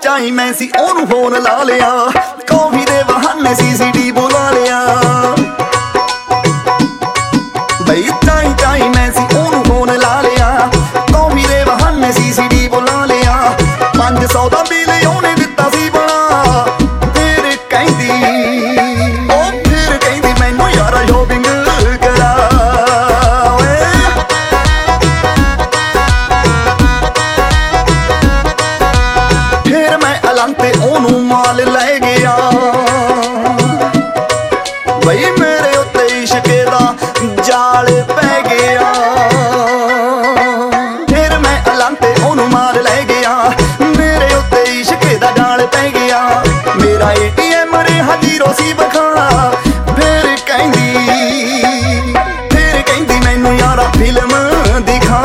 ਚਾਈ ਮੈਂ ਸੀ ਉਹਨੂੰ ਫੋਨ ਲਾ ਲਿਆ, ਕੌਫੀ ਦੇ ਬਹਾਨੇ CCD ਬੁਲਾ ਲਿਆ। ਬਈ ਚਾਈ ਚਾਈ ਮੈਂ ਸੀ ਉਹਨੂੰ ਫੋਨ ਲਾ ਲਿਆ, ਕੌਫੀ ਦੇ ਬਹਾਨੇ CCD ਬੁਲਾ ਲਿਆ। 500 ਦਾ ਬਿੱਲ ਉਹਨੇ ਦਿੱਤਾ ਸੀ ਬਣਾ, ਫਿਰ ਕਹਿੰਦੀ ਮੈਨੂੰ ਯਾਰਾ ਸ਼ੋਪਿੰਗ ਕਰਾ। ਫਿਰ ਮੈਂ ਅਲੰਤੇ ਉਹਨੂੰ ਮਾਲ ਲੈ ਗਿਆ, ਬਈ ਮੇਰੇ ਉੱਤੇ ਇਸ਼ਕੇ ਦਾ ਜਾਲ ਪੈ ਗਿਆ। ਫਿਰ ਮੈਂ ਅਲੰਤੇ ਉਹਨੂੰ ਮਾਲ ਲੈ ਗਿਆ, ਮੇਰੇ ਉੱਤੇ ਇਸ਼ਕੇ ਦਾ ਜਾਲ ਪੈ ਗਿਆ। ਮੇਰਾ ATM ਰਿਹਾ ਜ਼ੀਰੋ ਸੀ ਬਖਾਣਾ। ਫਿਰ ਕਹਿੰਦੀ ਮੈਨੂੰ ਯਾਰਾ ਫਿਲਮ ਦਿਖਾ।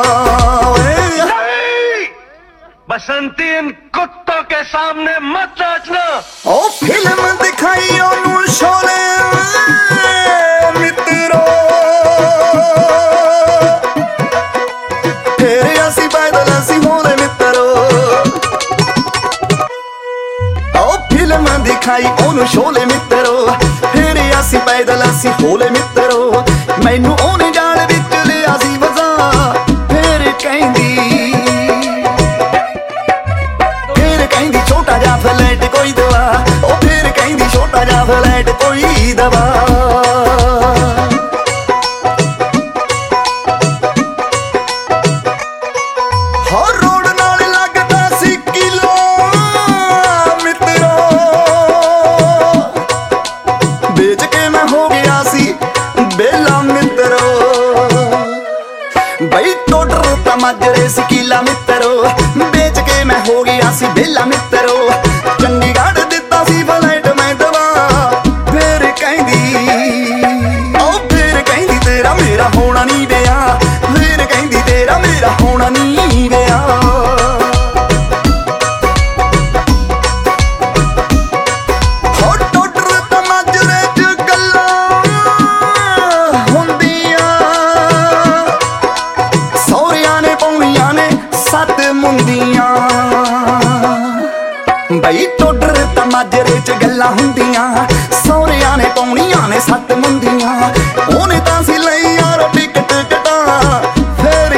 बसंती इन कुत्तों के सामने मत नाचना। ओ फिल्म दिखाई ओनू शोले मित्रो, फिर असी पैदल असी होले मित्रो। ओ फिल्म दिखाई ओनू शोले मित्रो, फिर असी पैदल असी होले मित्रो। मैनू ओने जाल विच लिया सी वजा। फिर ਕਹਿੰਦੀ ਛੋਟਾ ਜਿਹਾ ਫਲੈਟ ਕੋਈ ਦਵਾ। ਉਹ ਫਿਰ ਕਹਿੰਦੀ ਛੋਟਾ ਜਿਹਾ ਫਲੈਟ ਕੋਈ ਦਵਾ। ਹਰ ਰੋਡ ਨਾਲ ਲੱਗਦਾ ਸੀ ਕਿਲੋ ਮਿੱਤਰੋ, ਵੇਚ ਕੇ ਮੈਂ ਹੋ ਗਿਆ ਸੀ ਬੇਲਾ ਮਿੱਤਰੋ। ਬਈ ਟੋਡਰ ਤਾਂ ਮਾਜਰੇ ਸੀ ਕਿਲਾ ਮਿੱਤਰੋ, ਵੇਚ ਕੇ ਮੈਂ ਹੋ ਗਿਆ ਸੀ ਬੇਲਾ ਮਿੱਤਰੋ। ਚੰਡੀਗੜ੍ਹ ਦਿੱਤਾ ਸੀ ਫਲਾਈਟ ਮੈਂ ਦਵਾ। ਫਿਰ ਕਹਿੰਦੀ ਤੇਰਾ ਮੇਰਾ ਹੋਣਾ ਨਹੀਂ ਵਿਆਹ। ਫਿਰ ਕਹਿੰਦੀ ਤੇਰਾ ਮੇਰਾ ਹੋਣਾ ਨਹੀਂ ਵਿਆਹ। ਹੋ ਟੋਡਰ ਤਾਂ ਮਾਜਰੇ ਚ ਗੱਲਾਂ ਹੁੰਦੀਆਂ, ਸਹੁਰਿਆਂ ਨੇ ਪਾਉਣੀਆਂ ਨੇ 7 ਮੁੰਦੀਆਂ। ਬਈ ਟੋਡਰ ਤਾਂ ਮਾਜਰੇ ਚ ਗੱਲਾਂ ਹੁੰਦੀਆਂ, ਸਹੁਰਿਆਂ ਨੇ ਪਾਉਣੀਆਂ ਨੇ 7 ਮੁੰਦੀਆਂ। ਉਹਨੇ ਤਾਂ ਸੀ ਲਈ ਯਾਰੋ ਟਿਕਟ ਕਟਾ। ਫਿਰ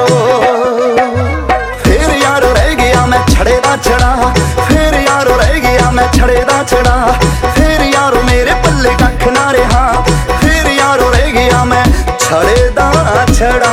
ਯਾਰੋ ਰਹਿ ਗਿਆ ਮੈਂ ਛੜੇ ਦਾ ਛੜਾ। ਫਿਰ ਯਾਰੋ ਰਹਿ ਗਿਆ ਮੈਂ ਛੜੇ ਦਾ ਛੜਾ। ਫਿਰ ਯਾਰੋ ਮੇਰੇ ਪੱਲੇ ਕੱਖ ਨਾ ਰਿਹਾ। ਫਿਰ ਯਾਰੋ ਰਹਿ ਗਿਆ ਮੈਂ ਛੜੇ ਦਾ ਛੜਾ।